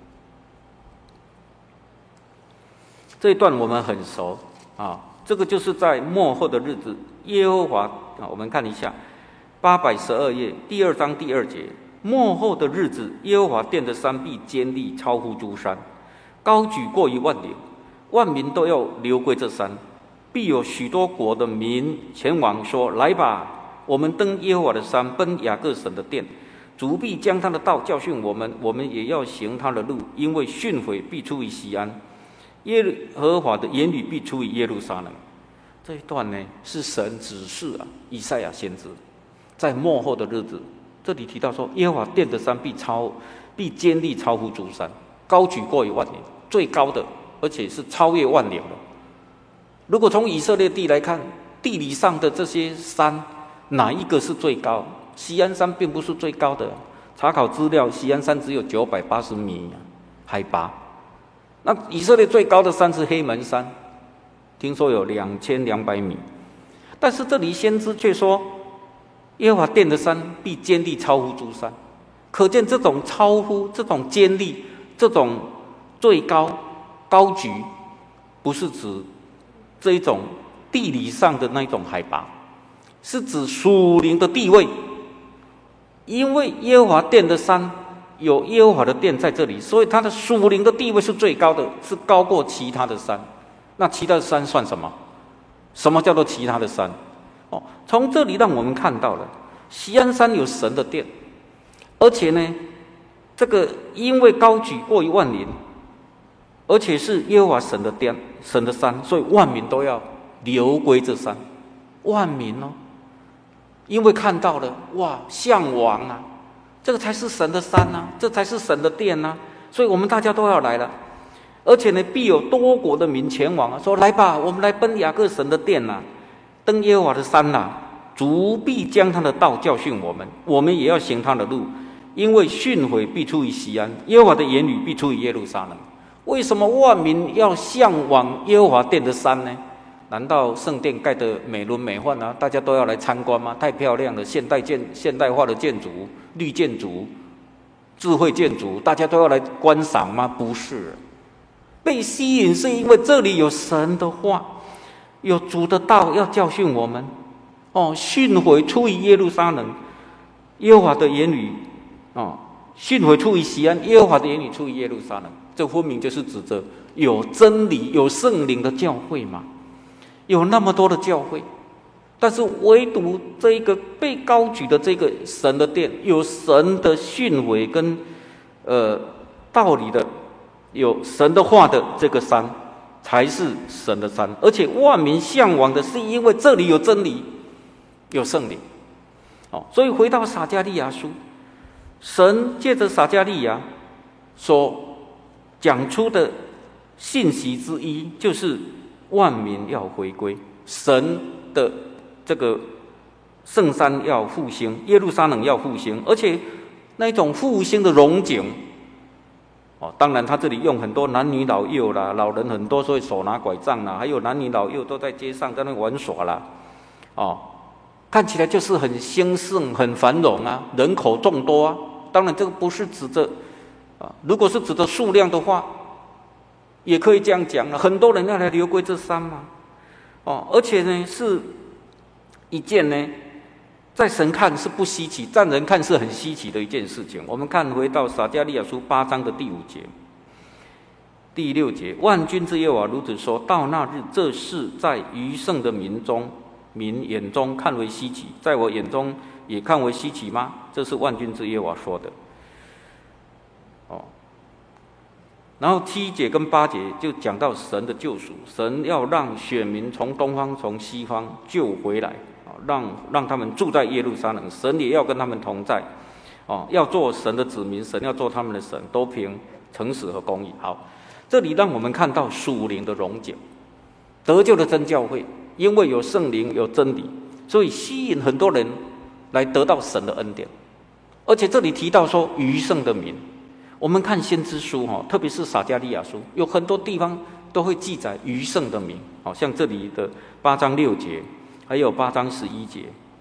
这一段我们很熟啊，这个就是在末后的日子，耶和华啊，我们看一下八百十二页第二章第二节，末后的日子，耶和华殿的山必坚立，超乎诸山，高举过于万岭，万民都要流归这山，必有许多国的民前往说：来吧，我们登耶和华的山，奔雅各神的殿。主必将他的道教训我们，我们也要行他的路，因为训诲必出于西安，耶和华的言语必出于耶路撒冷。这一段呢，是神指示啊，以赛亚先知在末后的日子，这里提到说，耶和华殿的山必超，必坚立，超乎诸山，高举过于万岭，最高的，而且是超越万岭的。如果从以色列地来看，地理上的这些山，哪一个是最高？锡安山并不是最高的，查考资料，锡安山只有九百八十米海拔。那以色列最高的山是黑门山，听说有两千两百米。但是这里先知却说，耶和华殿的山必坚立，超乎诸山。可见这种超乎、这种坚立、这种最高、高举，不是指这一种地理上的那种海拔，是指属灵的地位。因为耶和华殿的山有耶和华的殿在这里，所以它的属灵的地位是最高的，是高过其他的山。那其他的山算什么？什么叫做其他的山？哦，从这里让我们看到了锡安山有神的殿，而且呢，这个因为高举过于万岭，而且是耶和华神的殿、神的山，所以万民都要流归这山。万民哦。因为看到了，哇，向往啊，这个才是神的山啊，这才是神的殿啊，所以我们大家都要来了。而且呢，必有多国的民前往啊，说来吧，我们来奔雅各神的殿啊，登耶和华的山啊，主必将他的道教训我们，我们也要行他的路，因为训诲必出于西安，耶和华的言语必出于耶路撒冷。为什么万民要向往耶和华殿的山呢？难道圣殿盖得美轮美奂啊？大家都要来参观吗？太漂亮了，现代建、现代化的建筑、绿建筑、智慧建筑，大家都要来观赏吗？不是，被吸引是因为这里有神的话，有主的道要教训我们。哦，训诲出于耶路撒冷，耶和华的言语哦，训诲出于西安，耶和华的言语出于耶路撒冷。这分明就是指着有真理、有圣灵的教会嘛。有那么多的教会，但是唯独这一个被高举的这个神的殿，有神的训诲跟呃道理的，有神的话的这个山，才是神的山。而且万民向往的是因为这里有真理，有圣灵。哦，所以回到撒迦利亚书，神借着撒迦利亚所讲出的信息之一，就是万民要回归，神的这个圣山要复兴，耶路撒冷要复兴，而且那种复兴的荣景，哦，当然他这里用很多男女老幼啦，老人很多，所以手拿拐杖啦，还有男女老幼都在街上在那玩耍啦，哦，看起来就是很兴盛、很繁荣啊，人口众多啊。当然这个不是指着啊，如果是指着数量的话，也可以这样讲了，很多人要来流归这山嘛，哦，而且呢是一件呢，在神看是不稀奇，在人看是很稀奇的一件事情。我们看回到撒迦利亚书八章的第五节、第六节，万军之耶和华如此说：到那日，这事在余剩的民中、民眼中看为稀奇，在我眼中也看为稀奇吗？这是万军之耶和华说的。哦。然后七节跟八节就讲到神的救赎，神要让选民从东方、从西方救回来，让让他们住在耶路撒冷，神也要跟他们同在，哦，要做神的子民，神要做他们的神，都凭诚实和公义。好，这里让我们看到属灵的荣景，得救的真教会，因为有圣灵、有真理，所以吸引很多人来得到神的恩典。而且这里提到说余剩的民。我们看先知书，特别是撒迦利亚书，有很多地方都会记载余剩的民，像这里的八章六节，还有八章十一节，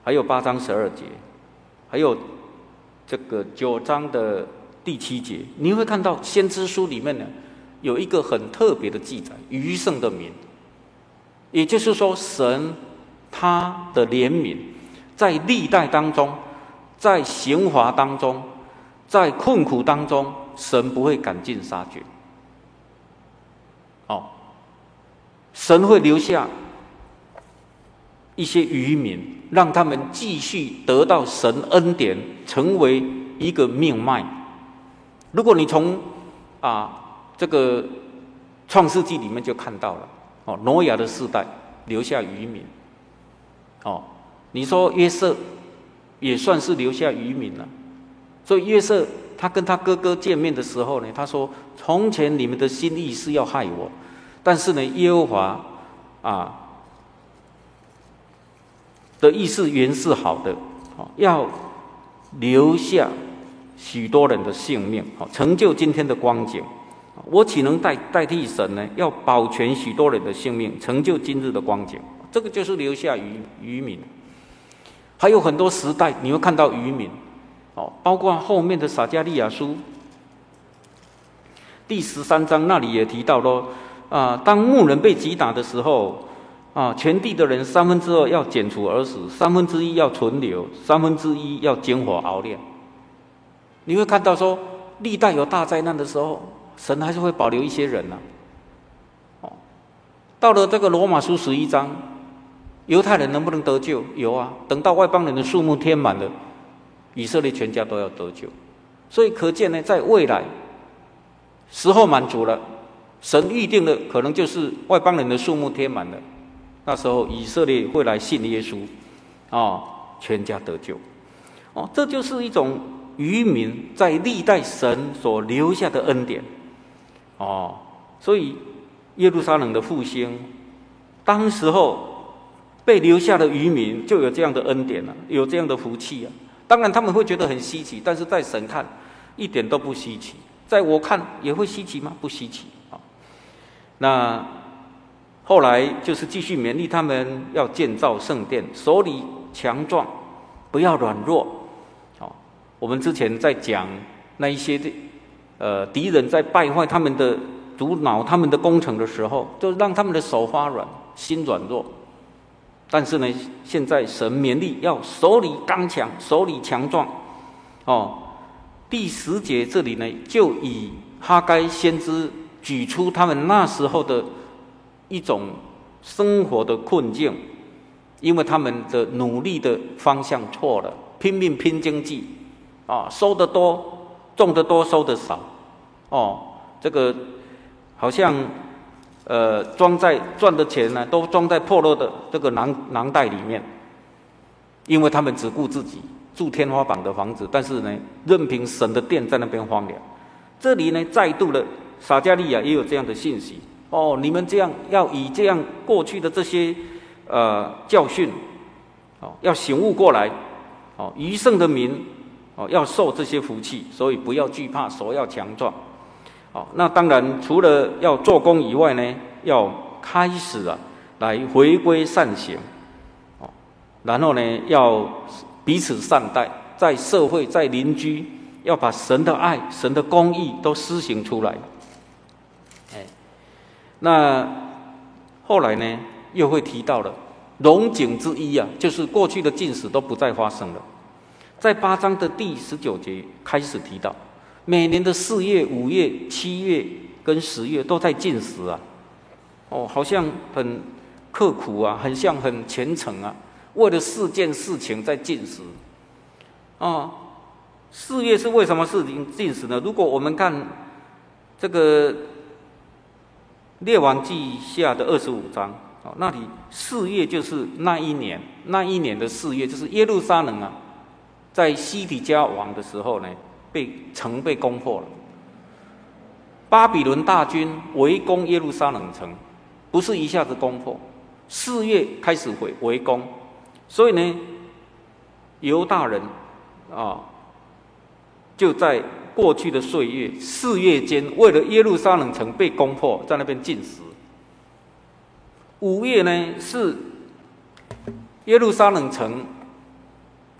还有八章十二节，还有这个九章的第七节，你会看到先知书里面呢有一个很特别的记载，余剩的民，也就是说神他的怜悯在历代当中，在刑罚当中，在困苦当中，神不会赶尽杀绝。哦，神会留下一些渔民，让他们继续得到神恩典，成为一个命脉。如果你从啊这个创世纪里面就看到了，哦，挪亚的世代留下渔民，哦，你说约瑟也算是留下渔民了。所以约瑟他跟他哥哥见面的时候呢，他说：“从前你们的心意是要害我，但是呢，耶和华啊的意思原是好的，要留下许多人的性命，成就今天的光景。我岂能代代替神呢？要保全许多人的性命，成就今日的光景。这个就是留下渔渔民。还有很多时代，你会看到渔民。”哦，包括后面的撒迦利亚书第十三章那里也提到咯，啊，当牧人被击打的时候，啊，全地的人三分之二要剪除而死，三分之一要存留，三分之一要经火熬炼。你会看到说，历代有大灾难的时候，神还是会保留一些人啊。哦，到了这个罗马书十一章，犹太人能不能得救？有啊，等到外邦人的数目填满了，以色列全家都要得救，所以可见呢，在未来时候满足了，神预定的可能就是外邦人的数目填满了，那时候以色列会来信耶稣，哦，全家得救，哦，这就是一种渔民在历代神所留下的恩典，哦，所以耶路撒冷的复兴，当时候被留下的渔民就有这样的恩典了，有这样的福气啊。当然他们会觉得很稀奇，但是在神看一点都不稀奇，在我看也会稀奇吗？不稀奇啊。那后来就是继续勉励他们要建造圣殿，手里强壮，不要软弱。好，我们之前在讲那一些呃敌人在败坏他们的阻挠他们的工程的时候，就让他们的手发软，心软弱。但是呢，现在神勉励要手里刚强，手里强壮。哦，第十节这里呢，就以哈该先知举出他们那时候的一种生活的困境，因为他们的努力的方向错了，拼命拼经济，啊，收得多，种得多，收得少。哦，这个好像。呃，装在赚的钱呢，都装在破落的这个囊囊袋里面，因为他们只顾自己住天花板的房子，但是呢，任凭神的殿在那边荒凉。这里呢，再度的撒迦利亚也有这样的信息哦，你们这样要以这样过去的这些呃教训，哦，要醒悟过来，哦，余剩的民哦要受这些福气，所以不要惧怕，手要强壮。哦，那当然，除了要做工以外呢，要开始啊，来回归善行，哦，然后呢，要彼此善待，在社会、在邻居，要把神的爱、神的公义都施行出来。哎，那后来呢，又会提到了荣景之一啊，就是过去的禁食都不再发生了，在八章的第十九节开始提到。每年的四月、五月、七月跟十月都在禁食啊，哦，好像很刻苦啊，很像很虔诚啊，为了四件事情在禁食啊。四月是为什么是禁食呢？如果我们看这个列王记下的二十五章，哦，那里四月就是那一年，那一年的四月就是耶路撒冷啊，在西底家王的时候呢。被城被攻破了，巴比伦大军围攻耶路撒冷城，不是一下子攻破，四月开始围围攻，所以呢，犹大人啊，就在过去的岁月四月间，为了耶路撒冷城被攻破，在那边禁食。五月呢是耶路撒冷城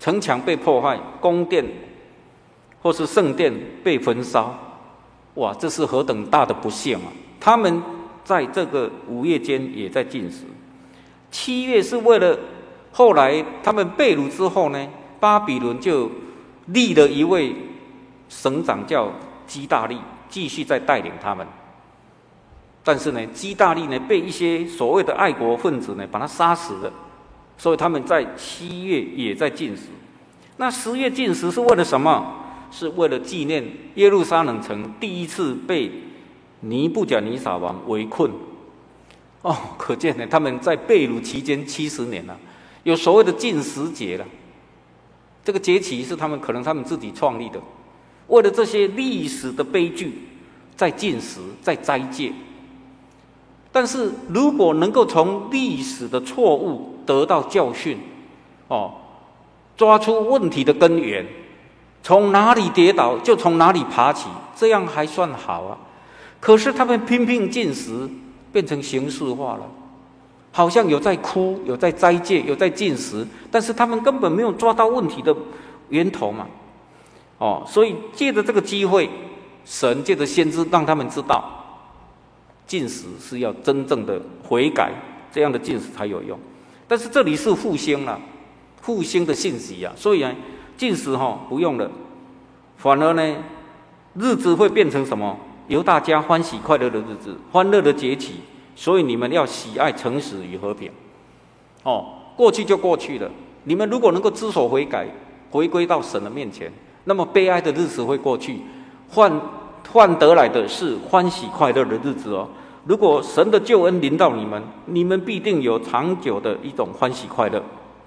城墙被破坏，宫殿或是圣殿被焚烧，哇，这是何等大的不幸啊！他们在这个五夜间也在禁食。七月是为了后来他们被掳之后呢，巴比伦就立了一位省长叫基大利，继续在带领他们。但是呢，基大利呢被一些所谓的爱国分子呢把他杀死了，所以他们在七月也在禁食。那十月禁食是为了什么？是为了纪念耶路撒冷城第一次被尼布甲尼撒王围困。哦，可见呢，他们在被掳期间七十年了，有所谓的禁食节了。这个节期是他们可能他们自己创立的，为了这些历史的悲剧，在禁食，在斋戒。但是如果能够从历史的错误得到教训，哦，抓出问题的根源，从哪里跌倒就从哪里爬起，这样还算好啊。可是他们拼命禁食，变成形式化了，好像有在哭，有在斋戒，有在禁食，但是他们根本没有抓到问题的源头嘛。哦，所以借着这个机会，神借着先知让他们知道，禁食是要真正的悔改，这样的禁食才有用。但是这里是复兴了，复兴的信息啊，所以呢，禁食哈、哦、不用了，反而呢，日子会变成什么？由大家欢喜快乐的日子，欢乐的节期。所以你们要喜爱诚实与和平。哦，过去就过去了。你们如果能够知所悔改，回归到神的面前，那么悲哀的日子会过去，换换得来的是欢喜快乐的日子哦。如果神的救恩临到你们，你们必定有长久的一种欢喜快乐。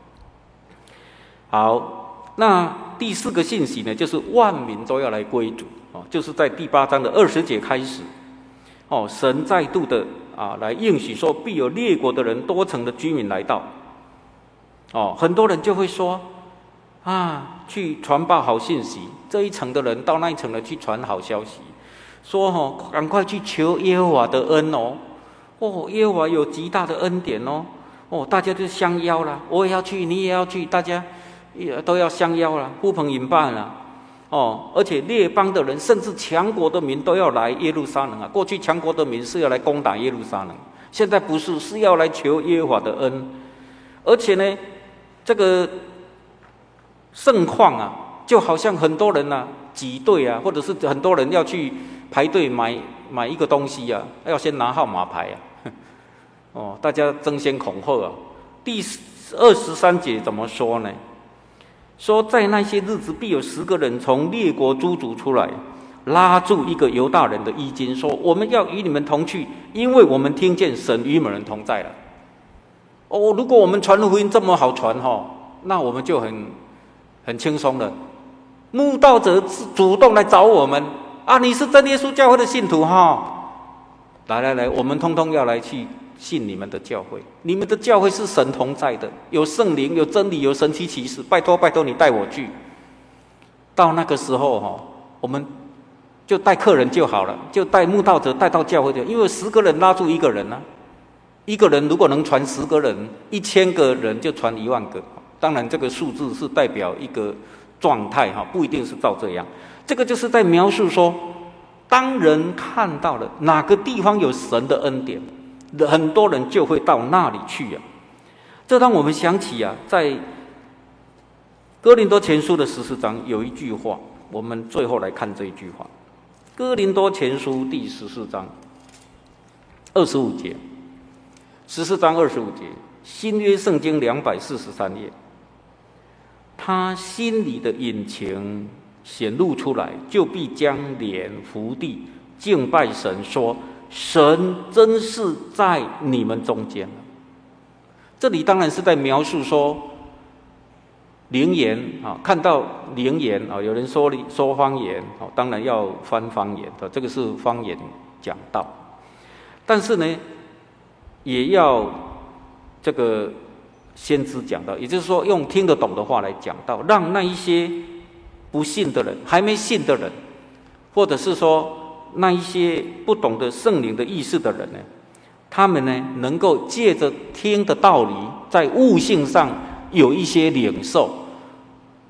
好，那第四个信息呢，就是万民都要来归主哦，就是在第八章的二十节开始哦，神再度的啊来应许说，必有列国的人、多城的居民来到哦，很多人就会说啊，去传报好信息，这一层的人到那一层的去传好消息。说哦，赶快去求耶和华的恩哦，哦，耶和华有极大的恩典哦，哦，大家就相邀了，我也要去，你也要去，大家也都要相邀了，呼朋引伴了，哦，而且列邦的人，甚至强国的民都要来耶路撒冷啊。过去强国的民是要来攻打耶路撒冷，现在不是，是要来求耶和华的恩，而且呢，这个盛况啊，就好像很多人啊挤队啊，或者是很多人要去排队买买一个东西啊，要先拿号码牌啊，哦，大家争先恐后啊。第二十三节怎么说呢？说在那些日子，必有十个人从列国诸族出来，拉住一个犹大人的衣襟，说：“我们要与你们同去，因为我们听见神与我们同在了。”哦，如果我们传福音这么好传哈、哦，那我们就很很轻松了。慕道者主动来找我们。啊，你是真耶稣教会的信徒哈，来来来，我们通通要来去信你们的教会。你们的教会是神同在的，有圣灵，有真理，有神奇奇事。拜托拜托，你带我去。到那个时候哈，我们就带客人就好了，就带慕道者带到教会就，因为十个人拉住一个人啊，一个人如果能传十个人，一千个人就传一万个。当然，这个数字是代表一个状态哈，不一定是照这样。这个就是在描述说，当人看到了哪个地方有神的恩典，很多人就会到那里去啊。这让我们想起啊，在哥林多前书的十四章有一句话，我们最后来看这一句话。哥林多前书第十四章二十五节，十四章二十五节，新约圣经两百四十三页，他心里的隐情显露出来，就必将脸伏地敬拜神，说：神真是在你们中间。这里当然是在描述说灵言啊，看到灵言啊，有人说说方言啊，当然要翻方言的，这个是方言讲道。但是呢，也要这个先知讲道，也就是说用听得懂的话来讲道，让那一些不信的人、还没信的人，或者是说那一些不懂得圣灵的意思的人呢，他们呢能够借着听的道理，在悟性上有一些领受，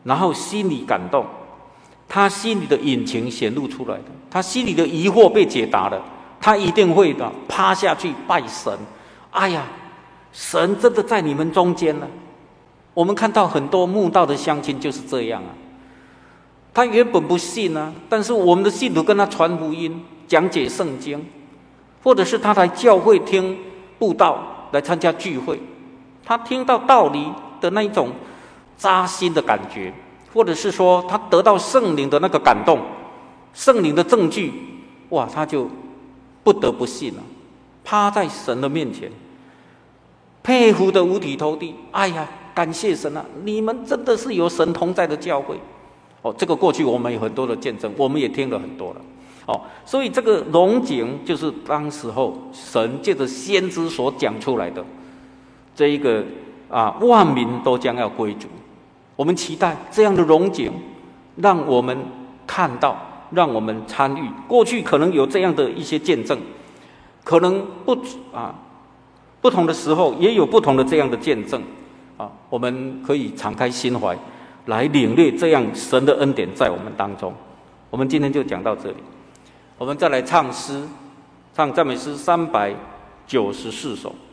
然后心里感动，他心里的隐情显露出来的，他心里的疑惑被解答了，他一定会的趴下去拜神。哎呀，神真的在你们中间了。我们看到很多慕道的乡亲就是这样啊，他原本不信啊，但是我们的信徒跟他传福音、讲解圣经，或者是他来教会听布道、来参加聚会，他听到道理的那一种扎心的感觉，或者是说他得到圣灵的那个感动、圣灵的证据，哇，他就不得不信了，趴在神的面前，佩服的五体投地。哎呀，感谢神啊！你们真的是有神同在的教会。哦，这个过去我们有很多的见证，我们也听了很多了。哦，所以这个荣景就是当时候神借着先知所讲出来的这一个啊，万民都将要归主。我们期待这样的荣景，让我们看到，让我们参与。过去可能有这样的一些见证，可能不啊不同的时候也有不同的这样的见证。啊，我们可以敞开心怀，来领略这样神的恩典在我们当中。我们今天就讲到这里，我们再来唱诗，唱赞美诗三百九十四首。